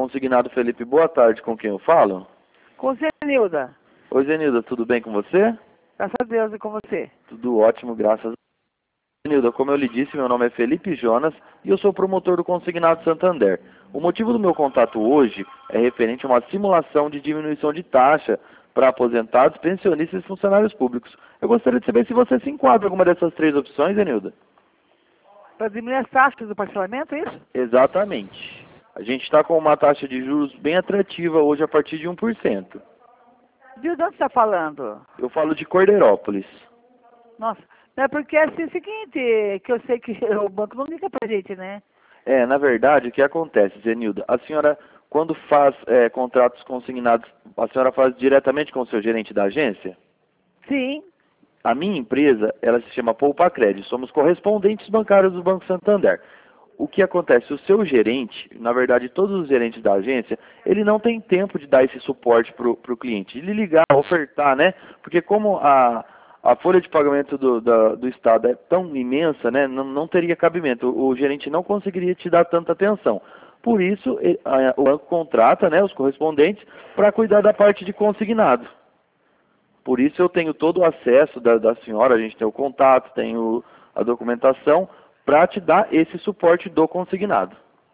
Consignado Felipe, boa tarde, com quem eu falo? Com Zenilda. Oi, Zenilda, tudo bem com você? Graças a Deus, e com você? Tudo ótimo, graças a Deus. Zenilda, como eu lhe disse, meu nome é Felipe Jonas e eu sou promotor do Consignado Santander. O motivo do meu contato hoje é referente a uma simulação de diminuição de taxa para aposentados, pensionistas e funcionários públicos. Eu gostaria de saber se você se enquadra em alguma dessas três opções, Zenilda. Para diminuir as taxas do parcelamento, é isso? Exatamente. A gente está com uma taxa de juros bem atrativa hoje a partir de 1%. De onde você está falando? Eu falo de Cordeirópolis. Nossa, é porque é assim, o seguinte, que eu sei que o banco não liga pra gente, né? Na verdade, o que acontece, Zenilda? A senhora, quando faz contratos consignados, a senhora faz diretamente com o seu gerente da agência? Sim. A minha empresa, ela se chama Poupa Crédito. Somos correspondentes bancários do Banco Santander. O que acontece? O seu gerente, na verdade, todos os gerentes da agência, ele não tem tempo de dar esse suporte para o cliente. Ele ligar, ofertar, né? Porque como a folha de pagamento do Estado é tão imensa, né? Não teria cabimento. O gerente não conseguiria te dar tanta atenção. Por isso, o banco contrata, né, os correspondentes para cuidar da parte de consignado. Por isso eu tenho todo o acesso da senhora, a gente tem o contato, tenho a documentação, para te dar esse suporte do consignado.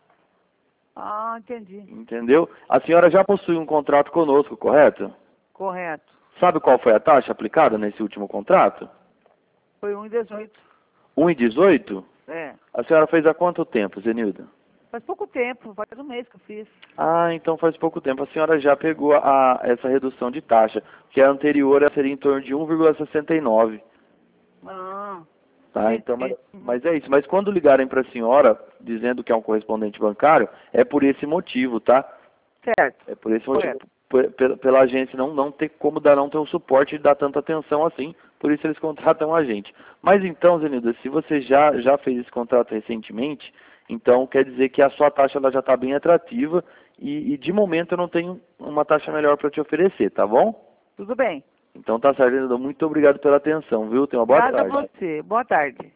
Ah, entendi. Entendeu? A senhora já possui um contrato conosco, correto? Correto. Sabe qual foi a taxa aplicada nesse último contrato? Foi 1,18. 1,18? É. A senhora fez há quanto tempo, Zenilda? Faz pouco tempo, faz um mês que eu fiz. Ah, então faz pouco tempo. A senhora já pegou essa redução de taxa, que a anterior seria em torno de 1,69. Ah. Tá, então, mas é isso. Mas quando ligarem para a senhora dizendo que é um correspondente bancário, é por esse motivo, tá? Certo. É por esse motivo. Pela agência não ter como não ter o suporte e dar tanta atenção assim, por isso eles contratam a gente. Mas então, Zenilda, se você já fez esse contrato recentemente, então quer dizer que a sua taxa ela já está bem atrativa e de momento eu não tenho uma taxa melhor para te oferecer, tá bom? Tudo bem. Então tá certo, Zenilda. Muito obrigado pela atenção, viu? Tenha uma boa tarde. Obrigada a você. Boa tarde.